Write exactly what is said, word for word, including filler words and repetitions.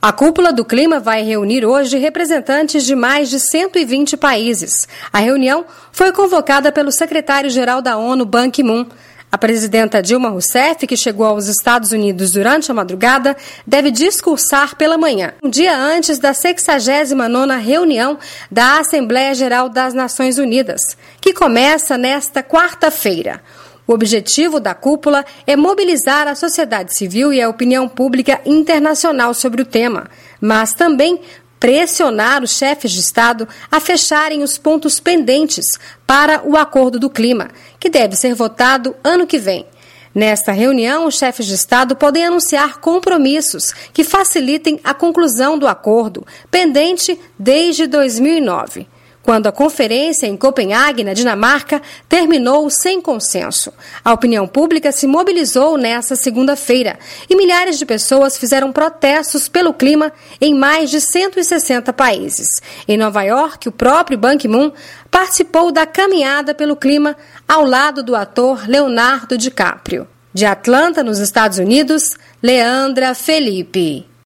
A Cúpula do Clima vai reunir hoje representantes de mais de cento e vinte países. A reunião foi convocada pelo secretário-geral da ONU, Ban Ki-moon. A presidenta Dilma Rousseff, que chegou aos Estados Unidos durante a madrugada, deve discursar pela manhã, um dia antes da sexagésima nona reunião da Assembleia Geral das Nações Unidas, que começa nesta quarta-feira. O objetivo da cúpula é mobilizar a sociedade civil e a opinião pública internacional sobre o tema, mas também pressionar os chefes de Estado a fecharem os pontos pendentes para o Acordo do Clima, que deve ser votado ano que vem. Nesta reunião, os chefes de Estado podem anunciar compromissos que facilitem a conclusão do acordo, pendente desde dois mil e nove. Quando a conferência em Copenhague, na Dinamarca, terminou sem consenso. A opinião pública se mobilizou nesta segunda-feira e milhares de pessoas fizeram protestos pelo clima em mais de cento e sessenta países. Em Nova York, o próprio Ban Ki-moon participou da caminhada pelo clima ao lado do ator Leonardo DiCaprio. De Atlanta, nos Estados Unidos, Leandra Felipe.